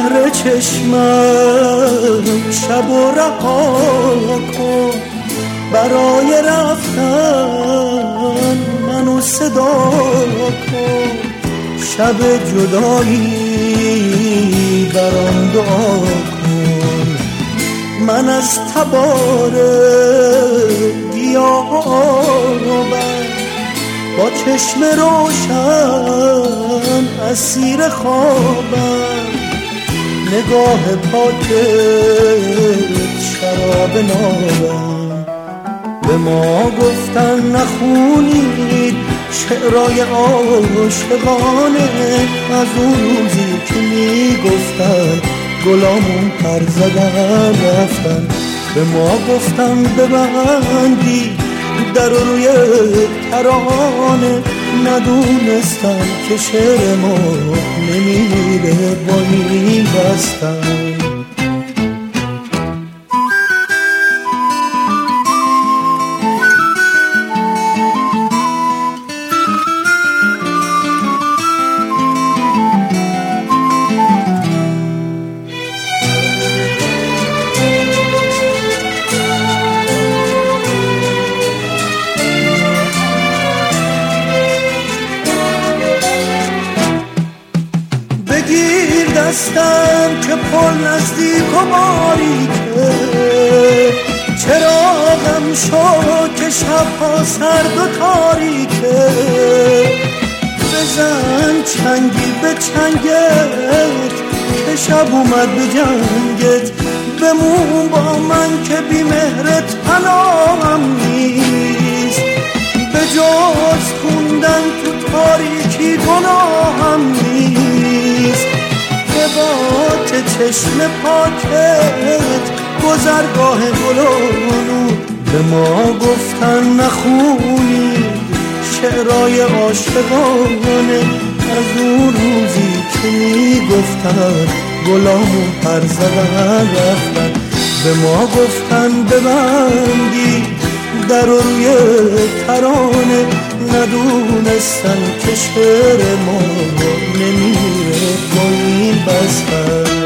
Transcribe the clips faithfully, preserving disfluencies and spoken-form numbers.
شهر چشمم شب و رها کن، برای رفتن منو صدا کن، شب جدایی برام دعا کن. من از تبار گیاه آبم با چشم روشن اسیر خوابم، نگاه پاکت شراب نابم. به ما گفتن نخونید شعرهای عاشقانه، از اون روزی که میگفتن گلامون پر زدن رفتن. به ما گفتن ببندی در روی ترانه، ندونستم که شعر ما نمیره با این بستن. بگیر دستم که پر نزدیک و باریکه، چراغم شو که شبها سرد و تاریکه. بزن چنگی به چنگت که شب اومد به جنگت، بمون با من که بی مهرت پناهم نیست. به جز خوندن تو تاریکی گناهم نیست. رباط چشم پاکت گذرگاه گلونو، به ما گفتن نخونید شعرهای عاشقانه، از اون روزی که میگفتن گلامون پر زدن رفتن. به ما گفتن ببندی در روی ترانه، ندونستن که شعر ما نمیره با این بستن.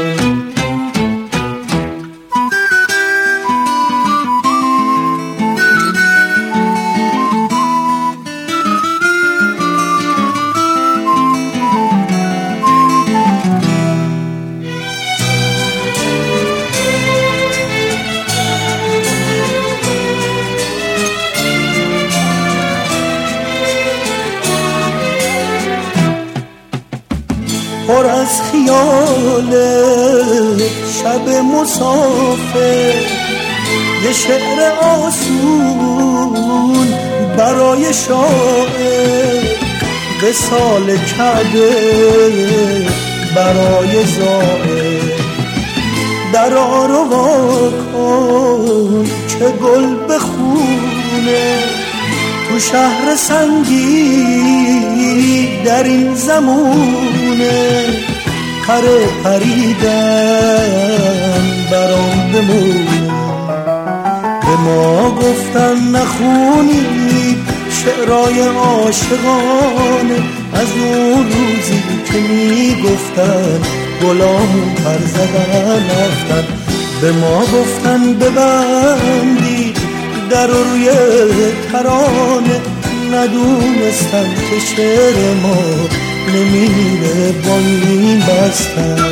پر از خیال شب مسافر، یه شعر آسون برای شاعر، وصال کعبه برای زائر. درا رو وا کن که گل بخونه، تو شهر سنگی در این زمونه، پر پریدن برام بمونه. به ما گفتن نخونید شعرهای عاشقانه، از اون روزی که میگفتن گلامون پر زدن رفتن. به ما گفتن ببندید در روی ترانه، ندونستن که شعر ما نمیره با این بستن.